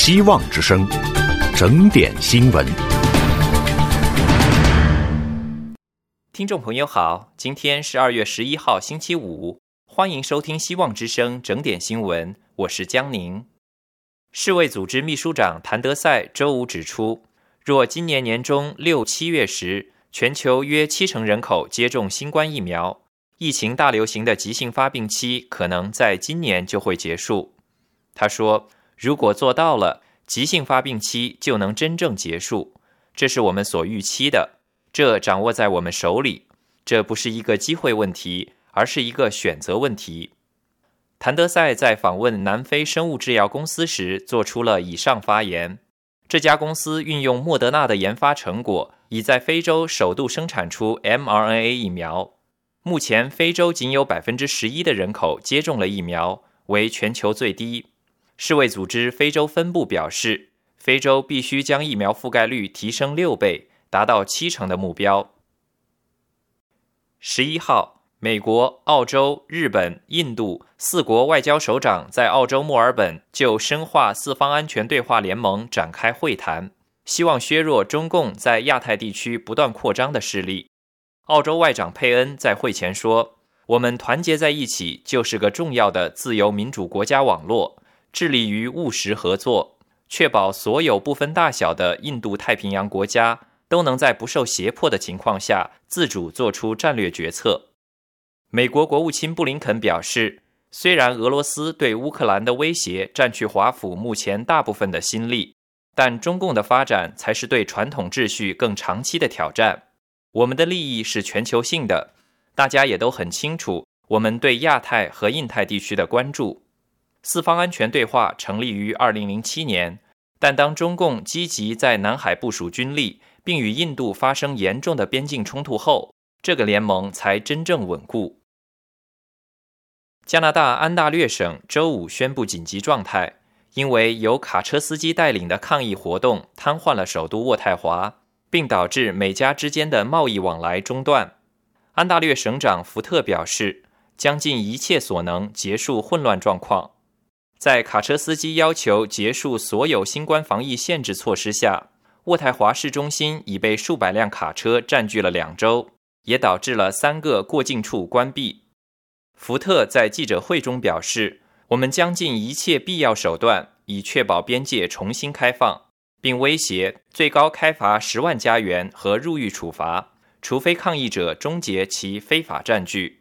希望之声，整点新闻。 听众朋友好，今天是2月11号星期五，欢迎收听希望之声整点新闻，我是江宁。世卫组织秘书长谭德赛周五指出，若今年年中6、7月时，全球约70%人口接种新冠疫苗，疫情大流行的急性发病期可能在今年就会结束。他说，如果做到了，急性发病期就能真正结束，这是我们所预期的，这掌握在我们手里，这不是一个机会问题，而是一个选择问题。谭德赛在访问南非生物制药公司时做出了以上发言。这家公司运用莫德纳的研发成果，已在非洲首度生产出 mRNA 疫苗。目前非洲仅有 11% 的人口接种了疫苗，为全球最低。世卫组织非洲分部表示，非洲必须将疫苗覆盖率提升6倍，达到70%的目标。11号，美国、澳洲、日本、印度4国外交首长在澳洲墨尔本就深化四方安全对话联盟展开会谈，希望削弱中共在亚太地区不断扩张的势力。澳洲外长佩恩在会前说，我们团结在一起就是个重要的自由民主国家网络，致力于务实合作，确保所有不分大小的印度太平洋国家都能在不受胁迫的情况下自主做出战略决策。美国国务卿布林肯表示，虽然俄罗斯对乌克兰的威胁占据华府目前大部分的心力，但中共的发展才是对传统秩序更长期的挑战。我们的利益是全球性的，大家也都很清楚我们对亚太和印太地区的关注。四方安全对话成立于2007年，但当中共积极在南海部署军力，并与印度发生严重的边境冲突后，这个联盟才真正稳固。加拿大安大略省周五宣布紧急状态，因为由卡车司机带领的抗议活动瘫痪了首都渥太华，并导致美加之间的贸易往来中断。安大略省长福特表示，将尽一切所能结束混乱状况。在卡车司机要求结束所有新冠防疫限制措施下，渥太华市中心已被数百辆卡车占据了2周，也导致了3个过境处关闭。福特在记者会中表示，我们将尽一切必要手段，以确保边界重新开放，并威胁最高开罚10万加元和入狱处罚，除非抗议者终结其非法占据。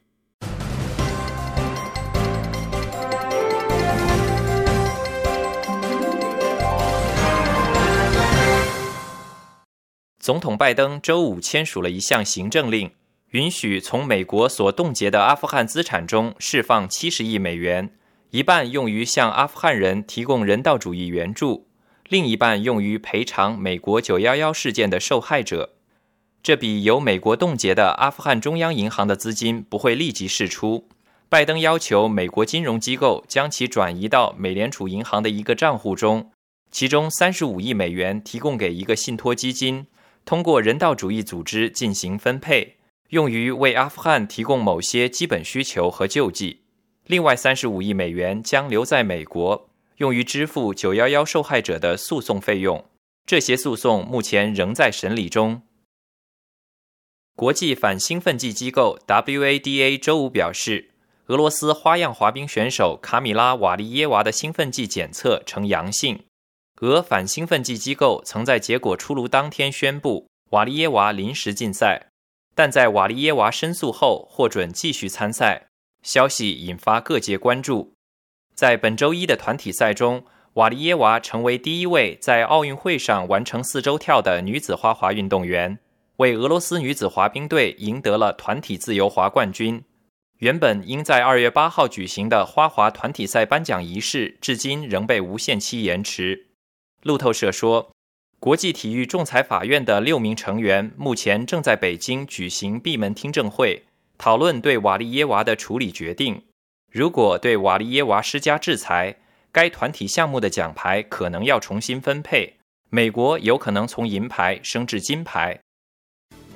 总统拜登周五签署了一项行政令，允许从美国所冻结的阿富汗资产中释放70亿美元，一半用于向阿富汗人提供人道主义援助，另一半用于赔偿美国911事件的受害者。这笔由美国冻结的阿富汗中央银行的资金不会立即释出，拜登要求美国金融机构将其转移到美联储银行的一个账户中，其中35亿美元提供给一个信托基金，通过人道主义组织进行分配，用于为阿富汗提供某些基本需求和救济。另外35亿美元将留在美国，用于支付911受害者的诉讼费用。这些诉讼目前仍在审理中。国际反兴奋剂机构 WADA 周五表示，俄罗斯花样滑冰选手卡米拉·瓦利耶娃的兴奋剂检测呈阳性。俄反兴奋剂机构曾在结果出炉当天宣布瓦利耶娃临时禁赛，但在瓦利耶娃申诉后获准继续参赛，消息引发各界关注。在本周一的团体赛中，瓦利耶娃成为第一位在奥运会上完成4周跳的女子花滑运动员，为俄罗斯女子滑冰队赢得了团体自由滑冠军。原本应在2月8号举行的花滑团体赛颁奖仪式，至今仍被无限期延迟。路透社说，国际体育仲裁法院的6名成员目前正在北京举行闭门听证会，讨论对瓦利耶娃的处理决定。如果对瓦利耶娃施加制裁，该团体项目的奖牌可能要重新分配，美国有可能从银牌升至金牌。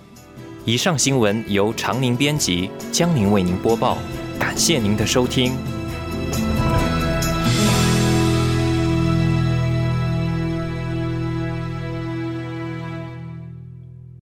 以上新闻由常宁编辑，江宁为您播报，感谢您的收听。